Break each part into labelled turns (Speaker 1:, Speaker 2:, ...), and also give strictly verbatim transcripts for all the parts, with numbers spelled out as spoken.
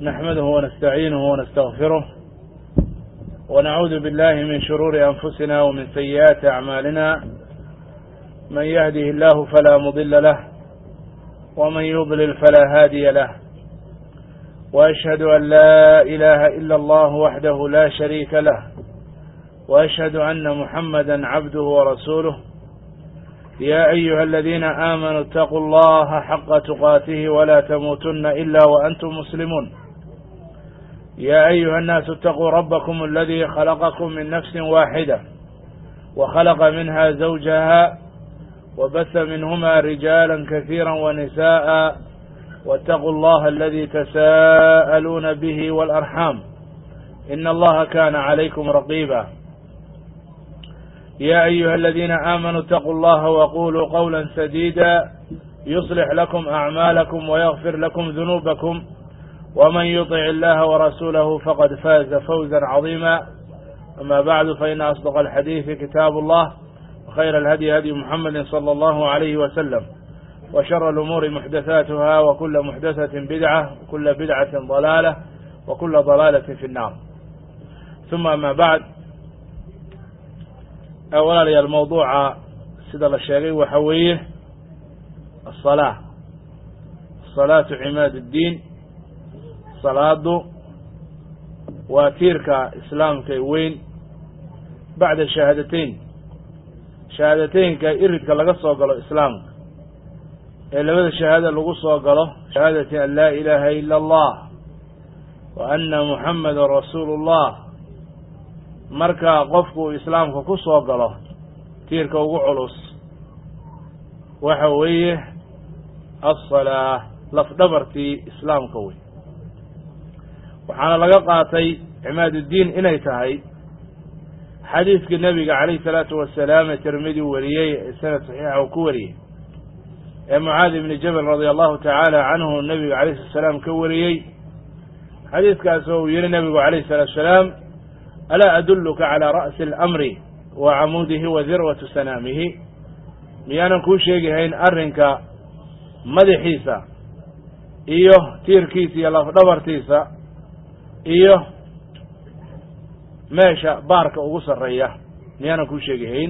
Speaker 1: نحمده ونستعينه ونستغفره ونعوذ بالله من شرور أنفسنا ومن سيئات أعمالنا. من يهده الله فلا مضل له ومن يضلل فلا هادي له، وأشهد أن لا إله إلا الله وحده لا شريك له، وأشهد أن محمدا عبده ورسوله. يا أيها الذين آمنوا اتقوا الله حق تقاته ولا تموتن إلا وأنتم مسلمون. يا أيها الناس اتقوا ربكم الذي خلقكم من نفس واحدة وخلق منها زوجها وبث منهما رجالا كثيرا ونساء، واتقوا الله الذي تساءلون به والأرحام إن الله كان عليكم رقيبا. يا أيها الذين آمنوا اتقوا الله وقولوا قولا سديدا يصلح لكم أعمالكم ويغفر لكم ذنوبكم، ومن يطع الله ورسوله فقد فاز فوزا عظيما. أما بعد، فإن أصدق الحديث كتاب الله، وخير الهدي هدي محمد صلى الله عليه وسلم، وشر الأمور محدثاتها، وكل محدثة بدعة، وكل بدعة ضلالة، وكل ضلالة في النار. ثم أما بعد، أولا الموضوع سيدة الشيخي وحويه الصلاة. الصلاة عماد الدين. صلاة وتيرك إسلام كوين بعد الشهادتين شهادتين كإرد كالقصة وقالوا إسلام إلا بدأ الشهادة القصة وقالوا شهادة أن لا إله إلا الله وأن محمد رسول الله. مركا قفكو إسلام كقصة وقالوا تيرك وقعلص وحويه الصلاة لفدبرتي إسلام كوين. waxaana laga qaatay cimaaduddiin inay tahay xadiiskii nabiga calayhi salaatu wasalaam ee tirmidi wariyey ee sanad saxiixa uu ku wariyey ee mucaad ibni jabal radia allahu tacaala canhu nabiga calayhi salatu wasalaam ka wariyey. xadiiskaas oo uu yihi nabigu calayhi salatu wasalaam: alaa adulluka calaa ra'si alamri wa camuudihi wa dirwatu sanaamihi, miyaanan kuu sheegihayn arrinka madaxiisa iyo tiirkiisa iyo lafdhabartiisa iyo meesha baarka ugu sarreeya, miyaanan kuu sheegihayn?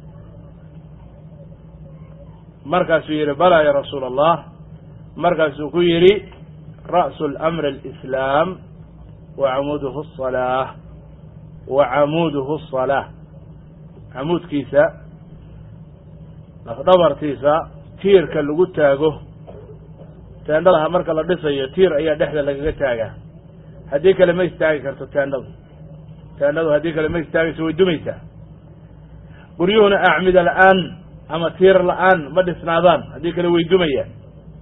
Speaker 1: markaasuu yidhi balaa ya rasuula allah. markaasuu ku yidhi ra'su lamri alislaam wa camuuduhu asalaa wa camuuduhu asalaa. camuudkiisa lafdhabartiisa tiirka lagu taago, teendhadaha marka la dhisayo tiir ayaa dhexda lagaga taagaa. haddii kale ma istaagi karto teendhadu teendhadu haddii kale ma istaagayso, way dumaysaa. guryuhuna acmida la-aan ama tiir la-aan ma dhisnaadaan, haddii kale way dumayaan.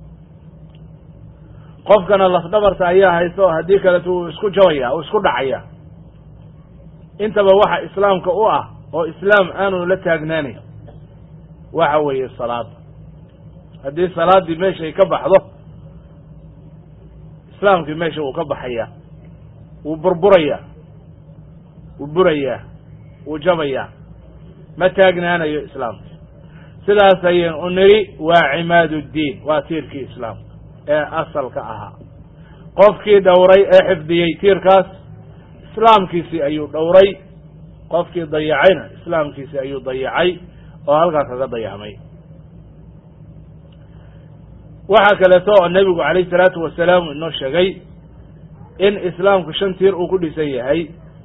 Speaker 1: qofkana lafdhabarta ayaa haysta oo haddii kaleto uu isku jabaya uu isku dhacaya. intaba waxa islaamka u ah oo islaam aanu la taagnaanayn waxa weeye salaada. haddii salaaddii meeshay ka baxdo, islaamkii meesha wuu ka baxaya, wuu burburaya wuu burayaa wuu jabayaa, ma taagnaanayo islaamka. sidaas ayaan u niri waa cimaaduddiin, waa tiirkii islaamka ee asalka ahaa. qofkii dhowray ee xifdiyey tiirkaas, islaamkiisii ayuu dhowray. qofkii dayacayna islaamkiisii ayuu dayacay oo halkaas kaga dayacmay. waxaa kaleeto oo nebigu calayhi salaatu wasalaam inoo sheegay in islaamku shan tiir uu ku dhisan yahay.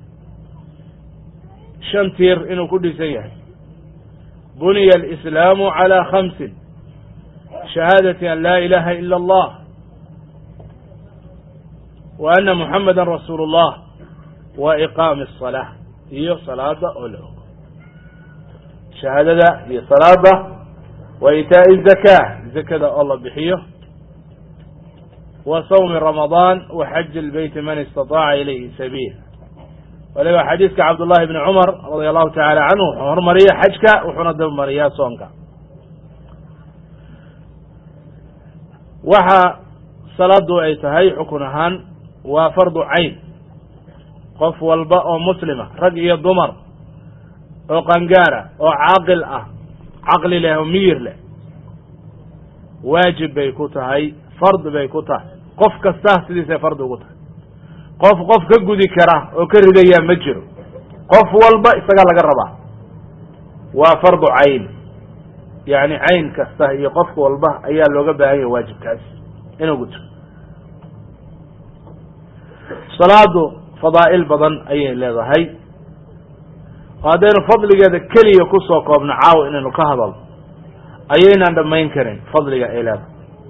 Speaker 1: shan tiir inuu ku dhisan yahay. buniya alislaamu calaa khamsin: shahaadati an laa ilaaha ila allah wa anna muxamadan rasuulu llah wa iqaami asalaa, iyo salaada oo la ogo. shahaadada iyo salaada wa itaa'i zakaa, zakada oo la bixiyo, wa sawmi ramadaan, wa xaji lbeyti man istataaca ilayhi sabiil. waliba xadiiska cabdullahi bni cumar radia allahu tacaala canhu wuxuu hormariya xajka, wuxuuna dabamariyaa soonka. waxa salaadu ay tahay xukun ahaan waa fardu cayn. qof walba oo muslima, rag iyo dumar, oo qangaara, oo caaqil ah, caqli leh oo miyir leh, waajib bay ku tahay, fard bay ku tahay. qof kasta sidiisay fard ugu tahay. qof qof ka gudi kara oo ka ridaya ma jiro qof walba isaga laga rabaa waa fardu cayn yani cayn kasta iyo qof walba ayaa looga baahan yahay waajibkaas inuu guto salaadu fadaa'il badan ayay leedahay haddaynu fadligeeda keliya kusoo koobno caawa inaynu ka hadalno ayaynaan dhammayn karin fadliga ay leedahay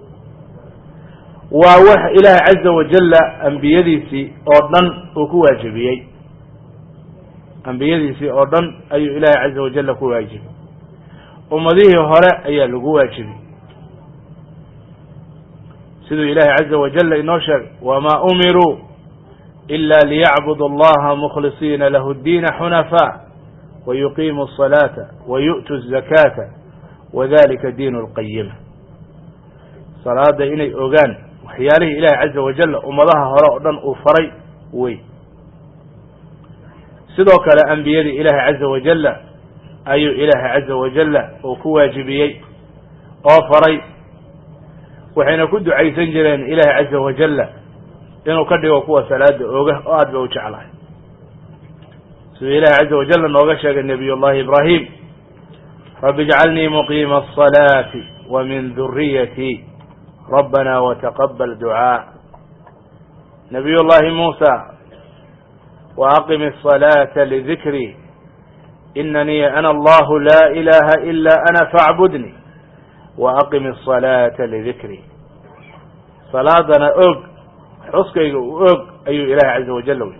Speaker 1: waa wax ilaahay caza wajalla ambiyadiisii oo dhan uu ku waajibiyey ambiyadiisii oo dhan ayuu ilaahay caza wajalla ku waajibiyey ummadihii hore ayaa lagu waajibiyey siduu ilaahay caza wajalla inoo sheegay wamaa umiruu ila liyacbudu allaha mukhlisiina lahu اddiina xunafaa wayuqiimu الصalaata wayu'tu الzakaata wadalika diin اlqayima salaada inay ogaan waxyaalihii ilaahay caza wajalla ummadaha hore oo dhan uu faray wey sidoo kale ambiyadii ilaahay caza wajalla ayuu ilaahay caza wajalla uu ku waajibiyey oo faray waxayna ku ducaysan jireen ilaahay caza wajalla inuu ka dhigo kuwa salaada oga oo aad ba u jeclahay siduu ilaahay caza wajalla nooga sheegay nabiy llahi ibrahim rabbi ijcalnii muqiima الصalaati wa min duriyati rabbana wataqabal ducaa nabiy llahi muusa وأقم الصلاة لذكري إنني أنا الله لا إله إلا أنا فاعبدني وأقم الصلاة لذكري صلاةنا أوج حسكي أوج أي إله عز وجل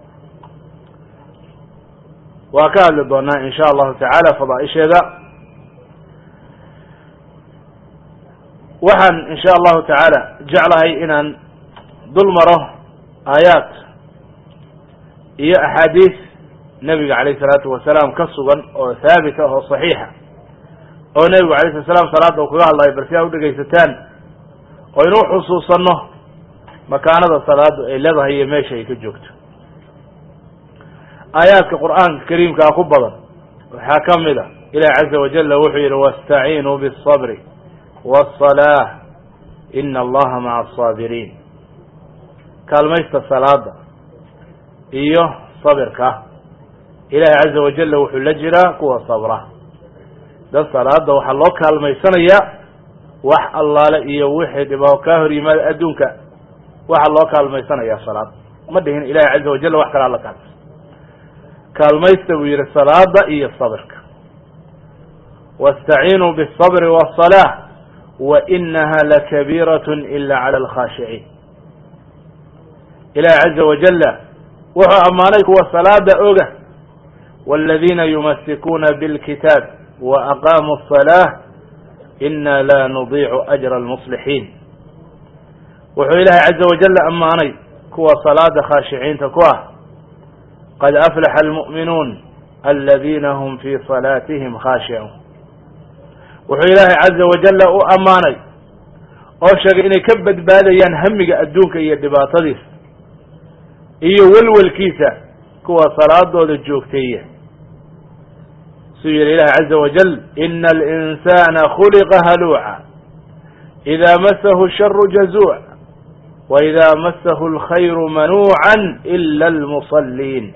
Speaker 1: وكان لدونا إن شاء الله تعالى فضائش هذا وحن إن شاء الله تعالى جعلها إن ظلمره آيات iyo axaadiis nabiga calayhi salaatu wasalaam ka sugan oo haabita oo saxiixa oo nabigu calayhi salaam salaada uu kaga hadlayo bal si aa u dhegaysataan oo inuu xusuusanno makaanada salaadu ay leedahay iyo meesha ay ka joogto aayaadka qur'aanka kariimkaa ku badan waxaa ka mid a ilahi caza wajalla wuxuu yidhi wastaciinuu biالصabri wالصalaah ina allaha maca aلsaabiriin kaalmaysta salaada iyo sabirka ilaahay caza wajalla wuxuu la jiraa kuwa sabra dad salaada waxaa loo kaalmaysanayaa wax allaale iyo wixii dhibao kaa hor yimaada adduunka waxaa loo kaalmaysanayaa salaad ma dhihin ilahay caza wajalla wax kala alla kaalmaysa kaalmaysta buu yidhi salaada iyo sabirka waاstaciinuu bالصabri wالصalaة wainaha lakabiiraة ila calى اlkhaashiciin ilahay caza wajalla wuxuu ammaanay kuwa salaada oga wاladiina yumasikuuna bاlkitaab وأqaamuu الصلاة ina la nudiicu أjra الmuصlixiin wuxuu ilaahay caza wajalla ammaanay kuwa salaada khaashiciinta ku ah qad aflaxa almu'minuun aladiina hum fii salaatihim khaashicuun wuxuu ilaahay caza wajalla u ammaanay oo sheegay inay ka badbaadayaan hamiga adduunka iyo dhibaatadiisa iyo welwelkiisa kuwa salaadooda joogteeya siduu yihi ilahi caza wajal ina alinsana khuliqa haluuca إida masahu الsharu jazuuc وإida masahu اlkhayru manuuca إla اlmuصaliin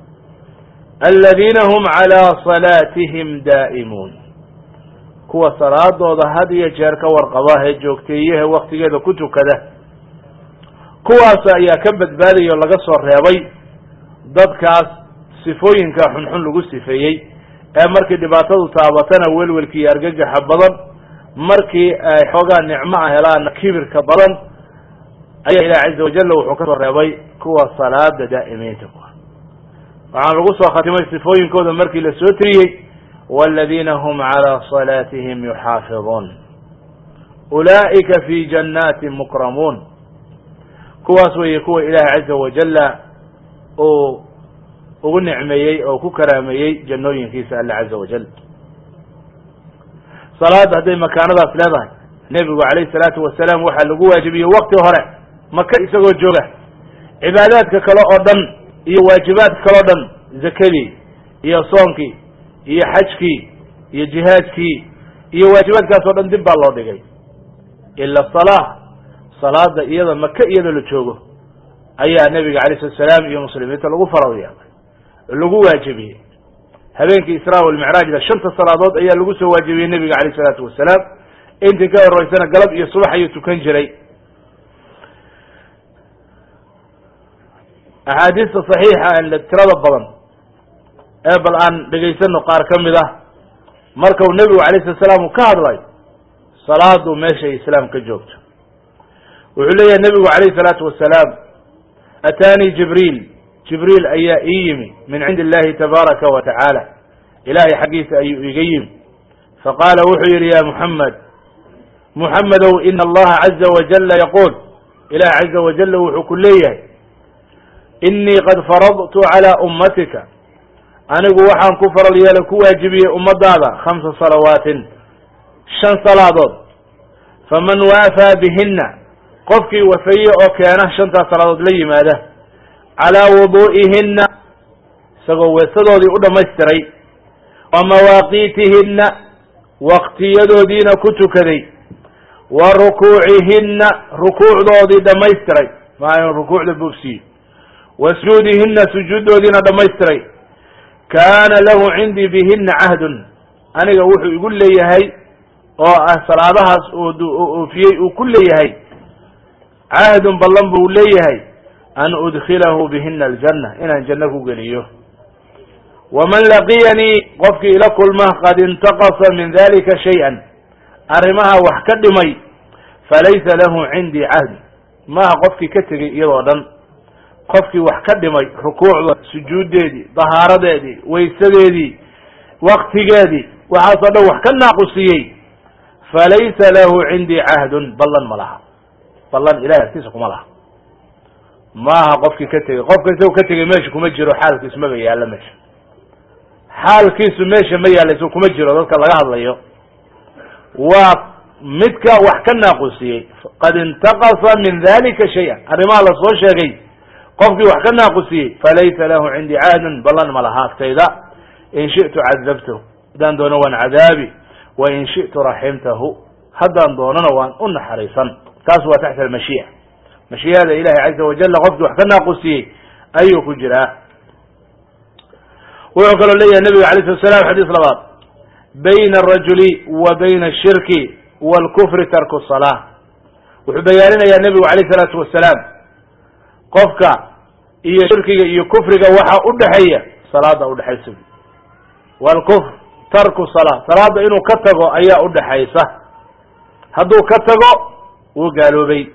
Speaker 1: aladiina hm عalى صalaatihim daa'imuun kuwa salaadooda had iyo jeer ka warqaba ee joogteeyahe waktigeeda ku tukada kuwaas ayaa ka badbaadaya o laga soo reebay dadkaas sifooyinka xunxun lagu sifeeyey ee markii dhibaatadu taabatana welwelki iyo argagaxa badan markii ay xoogaa nicmo a helaana kibirka badan ayaa ilahi caza wajalla wuxuu ka soo reebay kuwa salaada daa'imiinta ku waxaan lagu soo khatimay sifooyinkooda markii la soo tiriyey والذين هم على صلاتهم يحافظون أولئك في جنات مكرمون kuwaas weeye kuwa ilaahay caza wajalla oo ugu nicmeeyey oo ku karaameeyey jannooyinkiisa alle caza wajal salaada hadday makaanadaas leedahay nebigu calayhi salaatu wasalaam waxaa lagu waajibiyey wakti hore maka isagoo jooga cibaadaadka kale oo dhan iyo waajibaadka kale o dhan zakadii iyo soonkii iyo xajkii iyo jihaadkii iyo waajibaadkaas oo dhan dib baa loo dhigay ila salaa salaada iyada maka iyadoo la joogo ayaa nabiga alayh salatu salaam iyo muslimiinta lagu farad yeelay lagu waajibiyey habeenkii israa walmicraajda shanta salaadood ayaa lagu soo waajibiyey nabiga alayh salaatu wasalaam intii ka horeysana galab iyo subax ayuu tukan jiray. axaadiista saxiixa aan tirada badan ee bal aan dhegaysano qaar ka mid ah marka uu nebigu alayh salatu salaam uu ka hadlay salaadu meeshay islaam ka joogto. wuxuu leeyahay nebigu alayh salaatu wasalaam ataanii jibriil jibriil ayaa ii yimi min cindi illahi tabaaraka wa tacaala ilahay xaggiisa ayuu iga yimi faqaala wuxuu yidhi ya muxamed muxamedow ina allaha caza wajala yaquul ilahi caza wajala wuxuu ku leeyahay inii qad faradtu calaa ummatika anigu waxaan ku faral yeelay ku waajibiyey ummadaada khamsa salawaatin shan salaadood faman waafaa bihina qofkii wafeye oo keena shantaas salaadood la yimaada calaa wuduu'ihina isagoo weesadoodii u dhammaystiray wa mawaaqiitihina waqtiyadoodiina ku tukaday wa rukuucihina rukuucdoodii dhammaystiray maa inu rukuucda boogsiiyo wa sujuudihina sujuuddoodiina dhammaystiray kaana lahu cindii bihina cahdun aniga wuxuu igu leeyahay oo ah salaadahaas oofiyey uu ku leeyahay cahdun ballan buu leeyahay an udkilahu bihina aljanna inaan janno ku geliyo. waman laqiyanii qofkii ila kulma qad intaqasa min dalika shay-an arrimaha wax ka dhimay falaysa lahu cindii cahd maaha qofkii ka tegey iyadoo dhan qofkii wax ka dhimay rukuucda sujuuddeedii dahaaradeedii waysadeedii waktigeedii waxaasoo dhan wax ka naaqusiyey falaysa lahu cindii cahdun ballan ma laha ballan ilahay agtiisa kuma laha maaha qofkii ka tegey qofka isagoo ka tegey meesha kuma jiro xaalkiisu maba yaallo meesha xaalkiisu meesha ma yaalla isago kuma jiro dadka laga hadlayo waa midka wax ka naaqusiyey qad intaqasa min dalika shay-an arrimaha lasoo sheegay qofkii wax ka naaqusiyey falaysa lahu cindii cahdun ballan ma laha agtayda in shi'tu cadabtahu haddaan doono waan cadaabi wa in shi'tu raximtahu haddaan doonana waan u naxariisan taas waa taxta almashii'a mashii'ada ilahi caza wajala qofkii wax ka naaqusiyey ayuu ku jiraa. wuxuu kaloo leeyahay nabiga alayh salatu salam xadiis labaad bayna arajuli wa bayna ashirki waalkufri tarku salaa wuxuu bayaaninayaa nebigu alayh salaatu wasalaam qofka iyo shirkiga iyo kufriga waxa u dhexeeya salaada udhexaysa waalkufr tarku salaa salaada inuu ka tago ayaa udhexaysa hadduu ka tago wuu gaaloobay.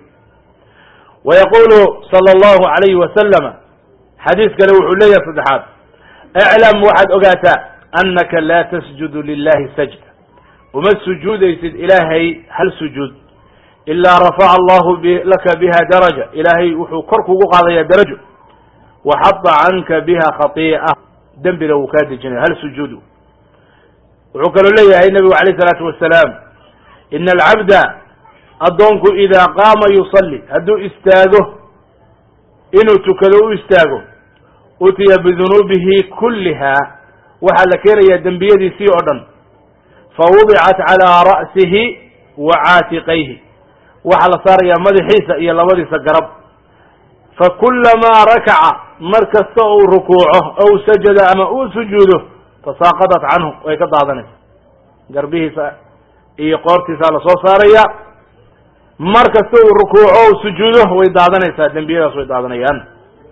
Speaker 1: wayaqulu sala allahu alayhi wasalama xadiis kale wuxuu leeyahay saddexaad iclam waxaad ogaataa anaka laa tasjudu lilahi sajda uma sujuudaysid ilaahay hal sujuud ilaa rafaca allahu laka biha daraja ilaahay wuxuu kor kugu qaadayaa darajo waxada canka biha khatii'a dembina wuu kaa dejinaya hal sujuud. wuxuu kaloo leeyahay nabigu alayh salaatu wasalaam ina alcabda addoonku idaa qaama yusalli hadduu istaago inuu tukado u istaago utiya bidunuubihi kulliha waxaa la keenayaa dembiyadiisii oo dhan fawudicat calaa ra'sihi wa caatiqayhi waxaa la saarayaa madaxiisa iyo labadiisa garab fakulamaa rakaca mar kasta uu rukuuco ow sajada ama uu sujuudo tasaaqadat canhu way ka daadanaysa garbihiisa iyo qoortiisaa lasoo saaraya mar kasta uu rukuuco o sujuudo way daadanaysaa dembiyadaas way daadanayaan.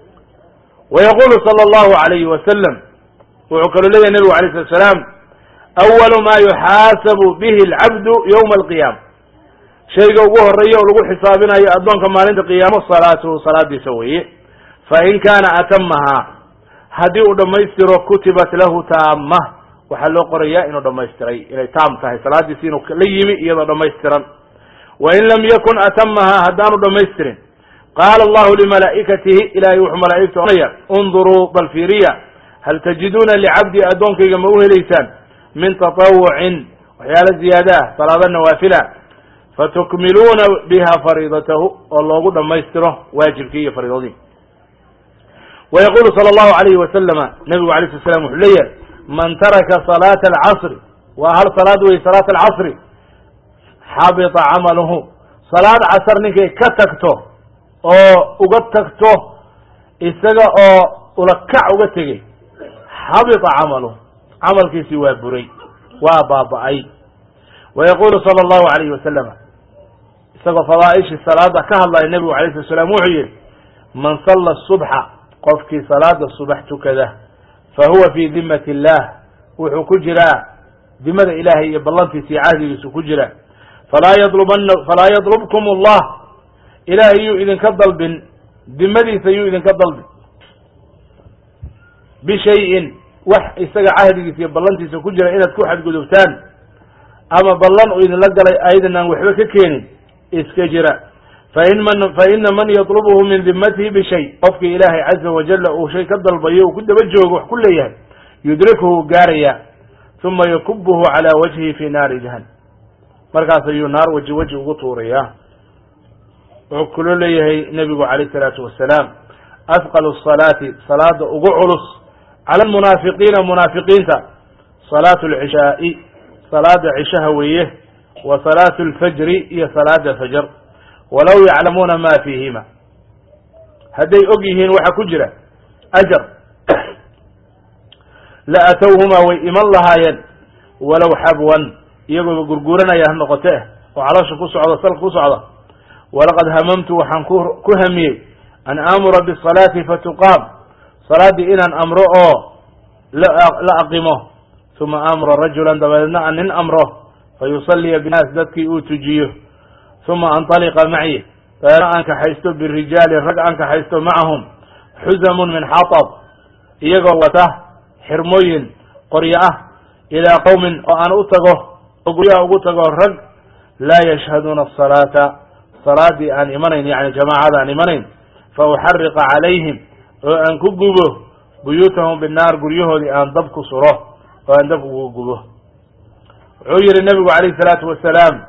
Speaker 1: wayaqulu sala allahu alayhi wasalam wuxuu kaloo leeyahay nebigu alayh salatu salaam awalu maa yuxaasabu bihi alcabdu yowma alqiyaama shayga ugu horeeya oo lagu xisaabinayo addoonka maalinta qiyaamo salaatuhu salaadiisa weeye fain kaana atamahaa haddii uu dhammaystiro kutibat lahu taama waxaa loo qorayaa inuu dhammaystiray inay taam tahay salaadiisi inuu la yimi iyadoo dhammaystiran wain lam yakun atamahaa haddaanu dhammaystirin qaala allahu limalaa'ikatihi ilahay wuxuu malaa'igta ohanaya unduruu bal fiiriya hal tajiduuna licabdi addoonkayga ma u helaysaan min tatawucin waxyaala ziyaada ah salaado nawaafila fatukmiluuna biha fariidatahu oo loogu dhammaystiro waajibkii iyo fariidadii. wayaqulu sala allahu alayhi wasalama nabigu alayh slat slam wuxuu leeyahay man taraka salaata alcasri waa hal salaad wey salaat alcasri xabita camaluhu salaad casar ninkay ka tagto oo uga tagto isaga oo ulakac uga tegey xabita camalu camalkiisii waa buray waa baaba'ay wayaqulu sala allahu alayhi wasalama isagoo fadaa'ishii salaada ka hadlaya nebigu alayh slat slam wuxuu yihi man salla subxa qofkii salaada subax tukada fa huwa fii dimati illah wuxuu ku jiraa dimada ilaahay iyo ballantiisa iyo cahdigiisu ku jira falaa yadlubana falaa yadlubkum allah ilaahay yuu idinka dalbin dimadiisa yuu idinka dalbin bishayin wax isaga cahdigiisa iyo ballantiisa ku jira inaad ku xadgudubtaan ama ballan uu idinla galay aydan aan waxba ka keenin iska jira fain man fa ina man yatlubuhu min dimatihi bishay qofkii ilaahay caza wajalla uu shay ka dalbayo uu ku daba joogo wax ku leeyahay yudrikuhu gaaraya uma yakubuhu calaa wajhihi fi naari jahannam markaas ayuu naar weji weji ugu tuurayaa wuxuu kaloo leeyahay nebigu calayh salaatu wasalaam asqalu salaati salaada ugu culus cala almunaafiqiina munaafiqiinta salaatu alcishaa'i salaada cishaha weeye wa salaatu alfajri iyo salaada fajr walow yaclamuuna ma fiihima hadday og yihiin waxa ku jira ajar la atowhumaa way iman lahaayeen walow xabwan iyagooba gurguuranaya ha noqote oo caloosha ku socda salka ku socda walaqad hamamtu waxaan ku hamiyey an aamura bisalaati fatuqaam salaaddii inaan amro oo la aqimo uma amura rajulan dabadeedna aan nin amro fayusaliya binnaas dadkii uu tujiyo uma antaliqa maci dabeedna aan kaxaysto birijaali rag aan kaxaysto macahum xuzamun min xatab iyagoo wata xirmooyin qoryo ah ilaa qowmin oo aan u tago oo guryaha ugu tago rag laa yashhaduuna asalaata salaadii aan imanayn yani jamaacada aan imanayn fa uxariqa calayhim oo aan ku gubo buyuutahum binnaar guryahoodii aan dab ku suro oo aan dab ugu gubo wuxuu yihi nebigu calayh salaatu wasalaam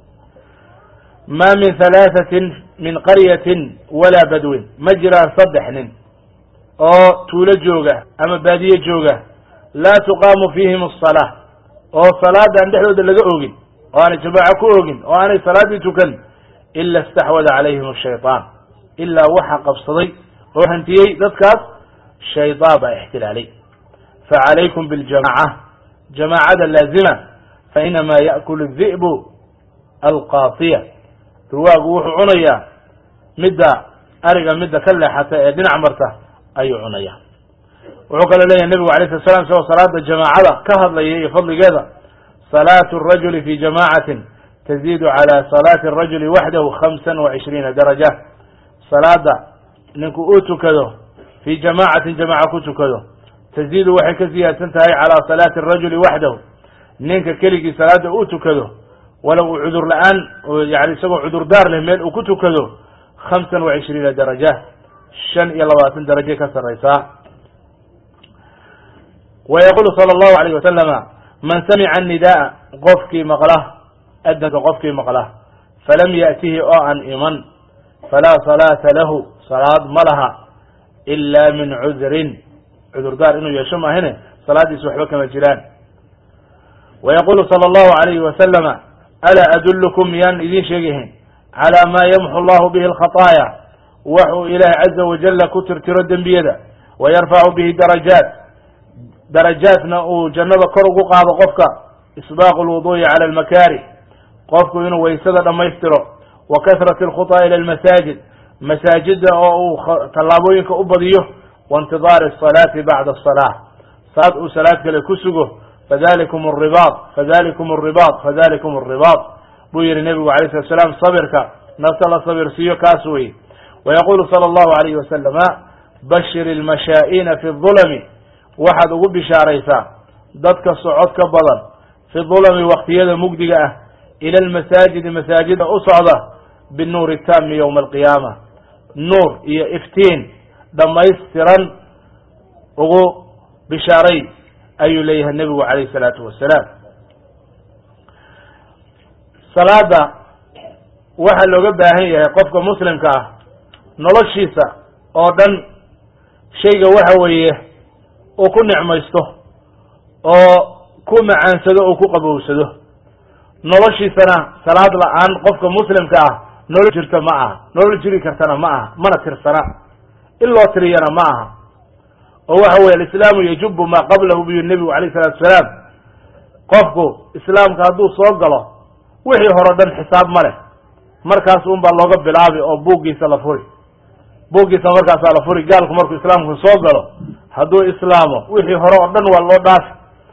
Speaker 1: ma min halaathatin min qaryatin walaa badwin ma jiraan saddex nin oo tuulo jooga ama baadiye jooga laa tuqaamu fiihim asalaa oo salaada aan dhexdooda laga ogin oo aanay jamaaco ku ogin oo aanay salaaddii tukan ila istaxwada calayhim ashayطaan ilaa waxa qabsaday oo hantiyey dadkaas shaydaan baa ixtilaalay facalaykum biljamaca jamaacada laazima fainamaa yaأkulu الdi'bu alqaatiya ruwaagu wuxuu cunayaa midda ariga midda ka leexata ee dhinac marta ayuu cunaya wuxuu kaloo leeyahay nebigu alay slat slam isagoo salaada jamaacada ka hadlaya iyo fadligeeda salaatu الrajuli fi jamaacatin taziidu calى salaati الrajuli waxdahu hamsa وacishriina daraja salaada ninku uu tukado fii jamaacatin jamaaca ku tukado taziidu waxay ka siyaadsan tahay calى salaati الrajuli waxdahu ninka keligii salaada uu tukado walow uu cudur la-aan yani isagoo cudur daar leh meel uu ku tukado hamsa وacishriina daraja shan iyo labaatan daraje ka saraysaa wayaqulu sala allahu alayh wasalama man samica annida'a qofkii maqla adanka qofkii maqla falam ya'tihi oo aan iman falaa salaata lahu salaad ma laha ila min cudrin cudurdaar inuu yeesho maahine salaaddiis waxba kama jiraan wayaqulu sala allahu alayhi wasalama alaa adullukum miyaan idiin sheegahin calaa maa yamxu allahu bihi alkhataaya waxuu ilaahay caza wajalla ku tirtiro dembiyada wayarfacu bihi darajaat darajaatna uu jannada kor ugu qaado qofka isbaaqu lwudu'i cala almakaari qofku inuu waysada dhammaystiro wa kasrati alkhutaa ila almasaajid masaajida oo uu tallaabooyinka u badiyo waintidaari asalaati bacda asalaa salaad uu salaad kale ku sugo fadalikum aribaad fadalikum aribaad fadalikum aribaad buu yihi nebigu alayh slat slaam sabirka nafta la sabirsiiyo kaas weye wayaqulu sala allahu alayhi wasalama bashir ilmashaa'ina fi dulami waxaad ugu bishaaraysaa dadka socodka badan fi dulami waktiyada mugdiga ah ila almasaajidi masaajida u socda binuuri taami yowma alqiyaama nuur iyo iftiin dhammaystiran ugu bishaaray ayuu leeyahay nebigu calayh salaatu wasalaam salaada waxaa looga baahan yahay qofka muslimka ah noloshiisa oo dhan shayga waxa weeye uu ku nicmaysto oo ku macaansado oo ku qabowsado noloshiisana salaad la-aan qofka muslimka ah nolol jirta ma aha nolol jiri kartana ma aha mana tirsana in loo tiriyana ma aha oo waxa weeye alislaamu yajubu maa qablahu biyu nebigu calayh salatu wasalaam qofku islaamka hadduu soo galo wixii hore dhan xisaab ma leh markaas un baa looga bilaabi oo buuggiisa la furi buuggiisa markaasaa la furi gaalku markuu islaamku soo galo hadduu islaamo wixii hore oo dhan waa loo dhaafi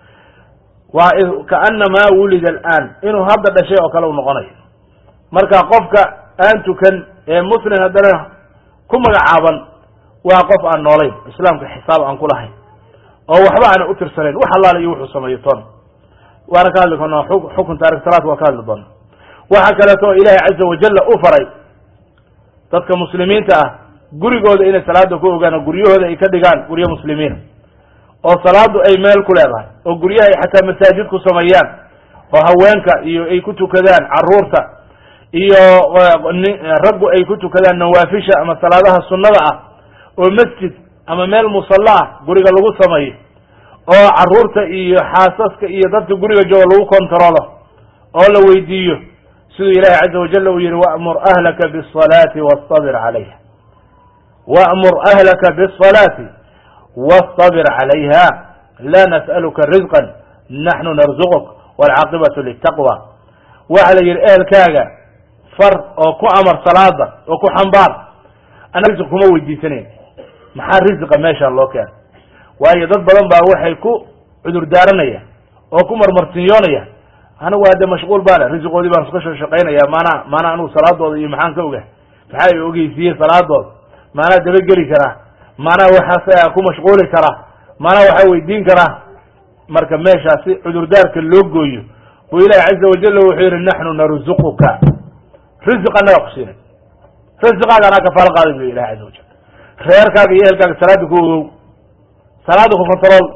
Speaker 1: waa kaanamaa wulida alaan inuu hadda dhashay oo kale u noqonayo marka qofka aan tukan ee muslim haddana ku magacaaban waa qof aan noolayn islaamka xisaab aan ku lahayn oo waxba aana u tirsanayn wax allaale iyo wuxuu sameeyo toon waana ka hadli doonaa xukun taarikh salaad waa ka hadli doona waxa kaleeto oo ilaahay caza wajalla u faray dadka muslimiinta ah gurigooda inay salaada ku ogaan oo guryahooda ay ka dhigaan guryo muslimiina oo salaadu ay meel ku leedahay oo guryaha ay xataa masaajid ku sameeyaan oo haweenka iyo ay ku tukadaan carruurta iyo raggu ay ku tukadaan nawaafisha ama salaadaha sunnada ah oo masjid ama meel musalla ah guriga lagu sameeyo oo carruurta iyo xaasaska iyo dadka guriga jooga lagu kontaroolo oo la weydiiyo siduu ilaahay caza wajalla uu yihi wa'mur ahlaka biالصalaati wastabir calayha wa'mur ahlaka biالصalaati wastabir calayha laa nas'aluka rizqan naxnu narzuquk waalcaaqibatu litaqwa waxa la yihi ehelkaaga far oo ku amar salaada oo ku xambaar ana risq kuma weydiisanayn maxaa risqa meeshaan loo keena waayo dad badan baa waxay ku cudur daaranaya oo ku marmarsinyoonaya anigu hadde mashquul baana risqoodii baan iska soo shaqaynaya maanaa maanaa anugu salaadooda iyo maxaan ka oga maxaa i ogeysiiyey salaadooda maanaa dabageli karaa maanaa waxaas ku mashquuli karaa maanaa waxaa weydiin karaa marka meeshaasi cudurdaarka loo gooyo buu ilahi caza wajalla wuxuu yihi naxnu narzuquka risq annaga ku siinay risqaaga anaa kafaalo qaaday bu ilahi caza wajal reerkaaga iyo ehelkaaga salaada ku ogow salaada ku control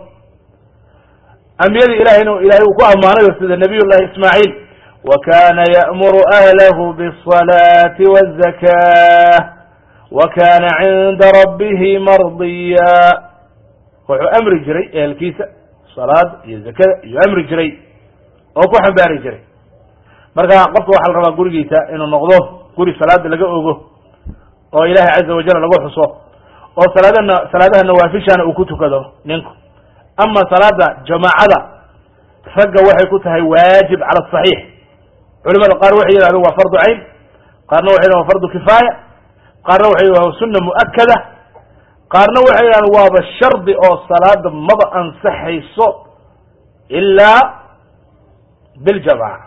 Speaker 1: ambiyada ilahayna ilahay uu ku ammaanayo sida nabiy llahi ismaaciil wa kana ya'muru ahlahu biالصalaati wالzakah wa kana cinda rabbihi mardiya wuxuu amri jiray ehelkiisa salaad iyo zakada iyo amri jiray oo ku xambaari jiray marka qofka waxaa la rabaa gurigiisa inuu noqdo guri salaada laga ogo oo ilahay caza wajal lagu xuso oo salaadana salaadaha nawaafishana uu ku tukado ninku ama salaada jamaacada ragga waxay ku tahay waajib cala saxiix culimada qaar waxay yidhahdeen waa fardu cayn qaarna waxay yidhahdeen waa fardu kifaaya qaarna waxay yidhahdeen sunna mu'akkada qaarna waxay yidhahdeen waaba shardi oo salaada maba ansaxayso ilaa biljamaaca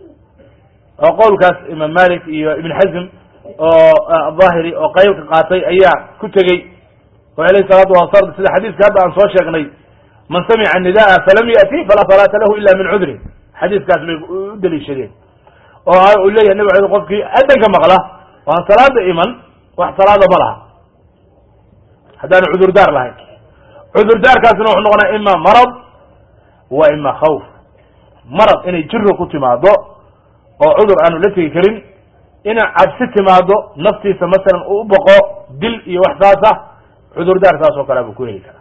Speaker 1: oo qowlkaas imaam malik iyo ibn xazm oo aahiri oo qayb ka qaatay ayaa ku tegey waxay leeyihin salaadu waa sard sida xadiiska hadda aan soo sheegnay man samica nida'a falam ya'ti falaa salaata lahu ila min cudrin xadiiskaas bay u daliishadeen oo uu leeyahay nabi cali qofkii adanka maqla waan salaada iman wax salaada ma laha haddaanu cudurdaar lahayn cudurdaarkaasna wuxuu noqonaa ima marad wa ima khawf marad inay jiro ku timaado oo cudur aanu la tegi karin ina cabsi timaado naftiisa masalan uu u boqo dil iyo wax saasa cudurdaar saas oo kalea buu ku heli karaa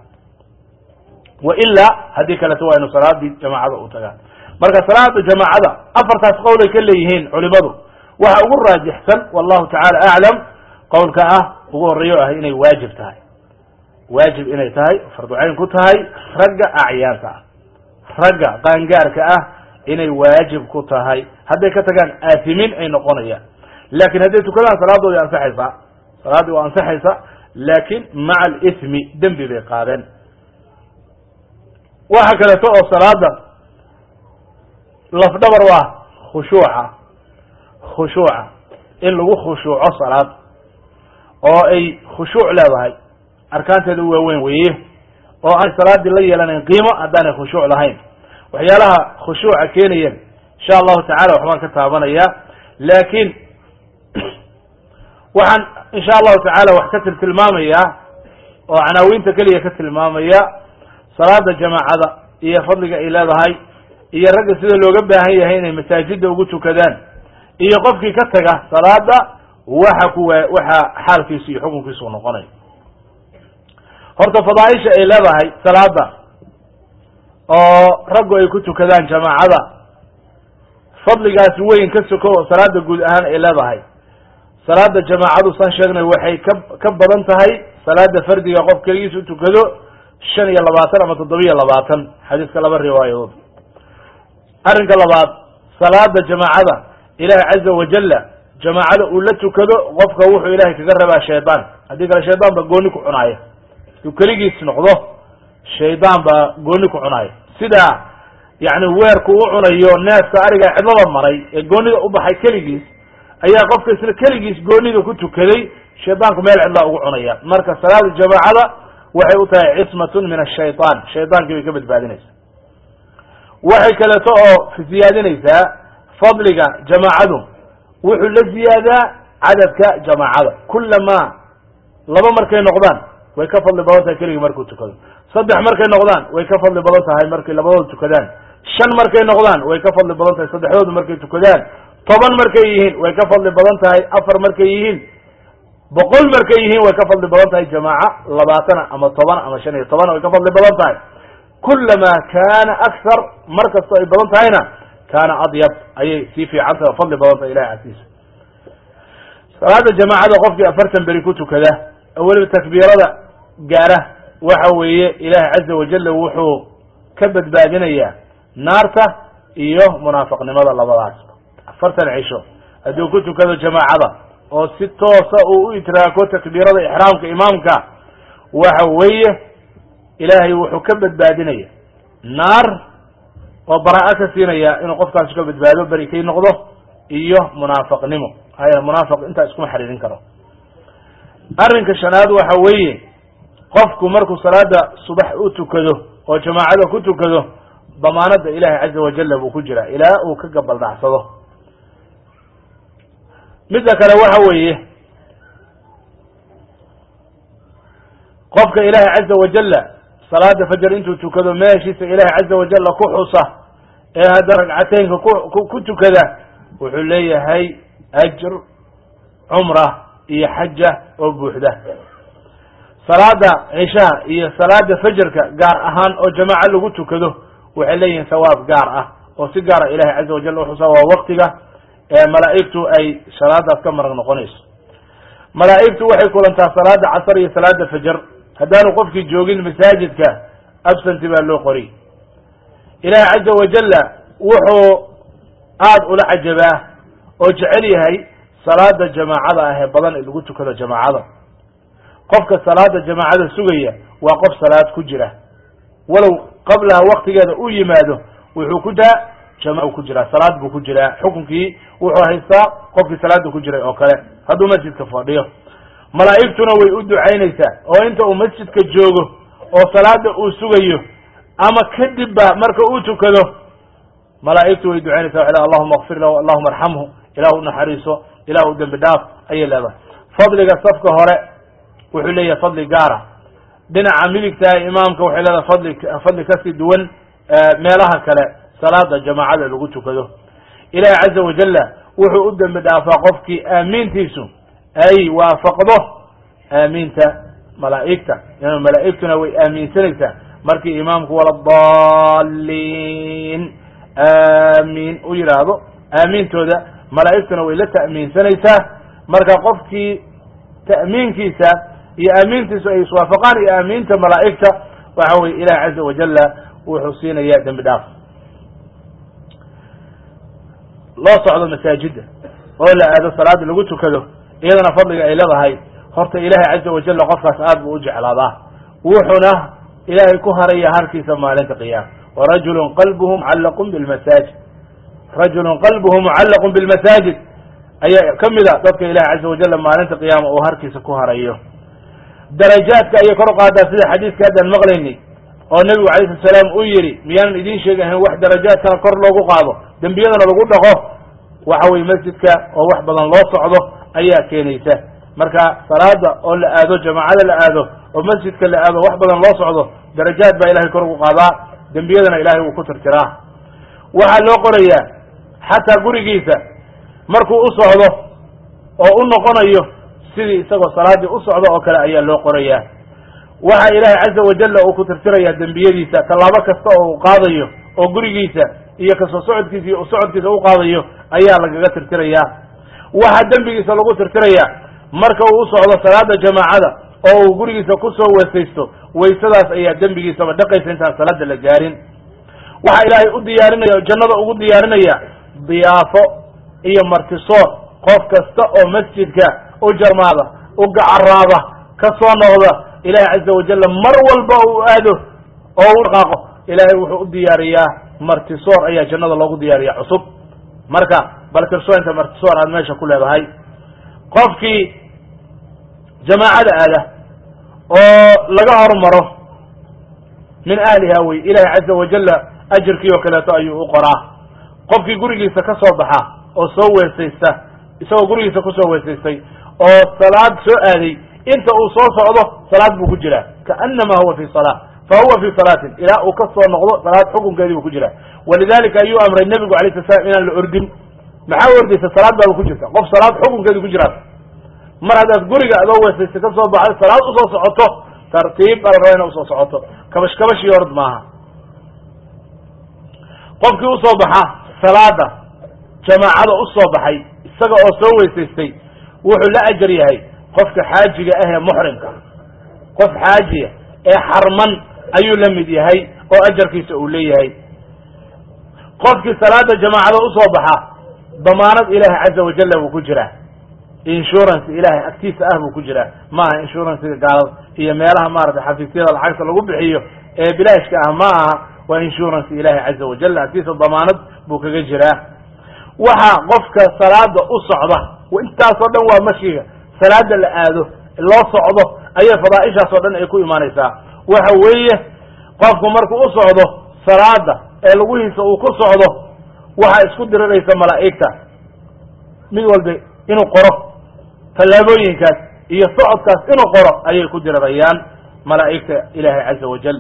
Speaker 1: wa ilaa haddii kaleto waa inu salaadii jamaacada u tagaan marka salaada jamaacada afartaas qowlay ka leeyihiin culimadu waxa ugu raajixsan wallahu tacaala aclam qowlka ah ugu horeeyo ah inay waajib tahay waajib inay tahay fardu cayn ku tahay ragga acyaanta ah ragga qaangaarka ah inay waajib ku tahay hadday ka tagaan aatimin ay noqonayaan laakin hadday tukadaan salaadoodi ansaxaysaa salaaddii waa ansaxaysa laakin maca alismi dembi bay qaadeen waxa kaleeto oo salaada lafdhabar waa khushuuca khushuuca in lagu khushuuco salaad oo ay khushuuc leedahay arkaanteeda waaweyn weeye oo aan salaadii la yeelanayn qiimo haddaanay khushuuc lahayn waxyaalaha khushuuca keenayeen insha allahu tacala waxbaan ka taabanaya laakin waxaan insha allahu tacaala wax ka tiltilmaamaya oo canaawiinta keliya ka tilmaamaya salaada jamaacada iyo fadliga ay leedahay iyo ragga sida looga baahan yahay inay masaajida ugu tukadaan iyo qofkii ka taga salaada waxa kuwa waxa xaalkiisu iyo xukunkiisu noqonay horta fadaaisha ay leedahay salaada oo raggu ay ku tukadaan jamaacada fadligaas weyn ka soko oo salaada guud ahaan ay leedahay salaada jamaacadu san sheegnay waxay ka ka badan tahay salaada fardiga qof keligiis u tukado shan iyo labaatan ama toddobiyo labaatan xadiiska laba riwaayadood. arrinka labaad, salaada jamaacada ilaahay caza wajalla jamaacada uu la tukado qofka wuxuu ilaahay kaga rabaa shaydaan. haddii kale shaydaan baa gooni ku cunaaya, haduu keligiis noqdo shaydaan baa gooni ku cunaaya. sidaa yani weerku u cunayo neefka ariga cidlada maray ee goonida u baxay keligiis ayaa qofka isla keligiis goonida ku tukaday shaydaanku meel cidlaa ugu cunaya. marka salaada jamaacada waxay u tahay cismatun min ashaytaan, shaydaankii bay ka badbaadinaysaa. waxay kaleeto oo ziyaadinaysaa fadliga jamaacadu wuxuu la ziyaadaa cadadka jamaacada. kulama laba markay noqdaan way ka fadli badan tahay keligii markuu tukado, saddex markay noqdaan way ka fadli badan tahay markay labadooda tukadaan, shan markay noqdaan way ka fadli badan tahay saddexdooda markay tukadaan, toban markay yihiin way ka fadli badan tahay afar markay yihiin, boqol markay yihiin way ka fadli badan tahay jamaaca labaatana ama toban ama shan iyo toban way ka fadli badan tahay. kulama kana akthar mar kastoo ay badan tahayna kana adyab ayay sii fiican tahay fadli badan tahay ilahay agtiisa. salaada jamaacada qofkii afartan beri ku tukada weliba takbiirada gaara waxa weeye ilaahay caza wajalla wuxuu ka badbaadinayaa naarta iyo munaafiqnimada labadaas. afartan cisho hadduu ku tukado jamaacada oo si toosa uu u idraako takbiirada ixraamka imaamka waxa weeye ilaahay wuxuu ka badbaadinaya naar oo baraa ka siinaya inuu qofkaasi ka badbaado beri kay noqdo iyo munaafiqnimo. haya munaafiq intaa iskuma xariirin karo. arrinka shanaad waxa weeye qofku markuu salaada subax u tukado oo jamaacada ku tukado damaanada ilaahay caza wajalla buu ku jiraa ilaa uu ka gabaldhacsado. midda kale waxa weeye qofka ilaahay caza wajalla salaada fajr intuu tukado meeshiisa ilaahay caza wajalla ku xusa ee hadda ragcateynka ku ku tukada wuxuu leeyahay ajr cumra iyo xaja oo buuxda. salaada cishaha iyo salaada fajrka gaar ahaan oo jamaaca lagu tukado waxay leeyihiin sawaab gaar ah oo si gaara ilaahay caza wajalla u xusa. waa waqtiga ee malaa'igtu ay salaadaas ka marag noqonayso. malaa'igtu waxay kulantaa salaada casar iyo salaada fajr. haddaanu qofkii joogin masaajidka absenti baa loo qori. ilaahay caza wajalla wuxuu aada ula cajabaa oo jecel yahay salaada jamaacada ah ee badan ee lagu tukado jamaacada. qofka salaada jamaacada sugaya waa qof salaad ku jira, walow qablaha waqtigeeda u yimaado wuxuu ku daa jamac ku jiraa, salaad buu ku jiraa. xukunkii wuxuu haystaa qofkii salaada ku jiray oo kale hadduu masjidka fadhiyo. malaa'igtuna way u ducaynaysaa oo inta uu masjidka joogo oo salaada uu sugayo ama kadibba marka uu tukado malaa'igtu way ducaynaysaa waxay allahuma akfir lahu allahuma arxamhu, ilahu naxariiso, ilahu dembi dhaaf ayay leedahay. fadliga safka hore wuxuu leeyahay fadli gaara. dhinaca midigta imaamka waxay leedahay fadli fadli kasii duwan meelaha kale salaada jamaacada lagu tukado. ilaahi caza wajalla wuxuu u dembi dhaafaa qofkii aamiintiisu ay waafaqdo aaminta malaa'igta. malaa'igtuna way aaminsanaysaa markii imaamku wala daalliin aamin u yidhaahdo aamintooda malaa'igtuna way la ta'miinsanaysaa. marka qofkii ta'miinkiisa iyo aamintiisu ay iswaafaqaan iyo aaminta malaa'igta waxa weye ilahi caza wajalla wuxuu siinaya dembi dhaaf. loo socdo masaajida oo la aado salaada lagu tukado iyadana fadliga ay leedahay. horta ilaahay caza wajalla qofkaas aad buu u jeclaadaa, wuxuuna ilaahay ku haraya harkiisa maalinta qiyaama. warajulun qalbuhu mucallaqun bilmasaajid, rajulun qalbuhu mucallaqun bilmasaajid ayaa kamida dadka ilahay caza wajalla maalinta qiyaama uu harkiisa ku harayo. darajaadka ayay kor qaadaa sida xadiiska haddaan maqlaynay oo nebigu calayhi salaam uu yidhi miyaanan idiin sheegahayn wax darajaadkana kor loogu qaado dembiyadana lagu dhaqo. waxa weye masjidka oo wax badan loo socdo ayaa keenaysa. marka salaada oo la aado jamaacada la aado oo masjidka la aado wax badan loo socdo darajaad baa ilahay kor ugu qaadaa, dembiyadana ilahay wuu ku tirtiraa. waxaa loo qorayaa xataa gurigiisa markuu u socdo oo u noqonayo sidii isagoo salaadii u socdo oo kale ayaa loo qorayaa. waxa ilaahay caza wajalla uu ku tirtirayaa dembiyadiisa tallaabo kasta oo uu qaadayo oo gurigiisa iyo kasoo socodkiisa iyo socodkiisa u qaadayo ayaa lagaga tirtirayaa. waxaa dembigiisa lagu tirtirayaa marka uu u socdo salaada jamaacada oo uu gurigiisa ku soo weesaysto waysadaas ayaa dembigiisaba dhaqaysa intaan salaada la gaarin waxa ilaahay u diyaarinaya jannada ugu diyaarinaya diyaafo iyo martisoor qof kasta oo masjidka u jarmaada u gacaraada ka soo noqda ilaahay caza wajalla mar walba uu aado oo u dhaqaaqo ilaahay wuxuu u diyaariyaa martisoor ayaa jannada loogu diyaariyaa cusub marka bal kirsoonta martisoor aad meesha ku leedahay qofkii jamaacada aada oo laga hormaro min ahliha wey ilaahay caza wajalla ajirkii oo kaleeto ayuu u qoraa qofkii gurigiisa ka soo baxa oo soo weesaysta isagoo gurigiisa kusoo weesaystay oo salaad soo aaday inta uu soo socdo salaad buu ku jiraa kaanama huwa fi salah fa huwa fi salaatin ilaa uu ka soo noqdo salaad xukunkeedii buu ku jiraa walidalika ayuu amray nebigu alayh sala slam inaan la ordin maxaa ordaysa salaad baaba ku jirta qof salaad xukunkeedii ku jiraa mar haddaad guriga adoo weesaystay ka soo baxay salaad usoo socoto tartiib baa la rabaa ina usoo socoto kabash kabash iyo ord maaha qofkii usoo baxa salaada jamaacada usoo baxay isaga oo soo weysaystay wuxuu la ajar yahay qofka xaajiga ah ee muxrimka qof xaajiya ee xarman ayuu la mid yahay oo ajarkiisa uu leeyahay qofkii salaada jamaacada usoo baxa damaanad ilaahay caza wajalla buu ku jiraa insurance ilaahay agtiisa ah buu ku jiraa maaha insurancega gaalada iyo meelaha maaragtay xafiisyada lacagta lagu bixiyo ee bilaashka ah ma aha waa insurance ilaahay caza wajalla agtiisa damaanad buu kaga jiraa waxa qofka salaada u socda intaasoo dhan waa mashiga salaada la aado loo socdo ayay fadaaishaas oo dhan ay ku imaanaysaa waxa weeye qofku markuu u socdo salaada ee lugihiisa uu ku socdo waxa isku diriraysa malaa'igta mid walba inuu qoro tallaabooyinkaas iyo socodkaas inuu qoro ayay ku dirirayaan malaa'igta ilaahay caza wajal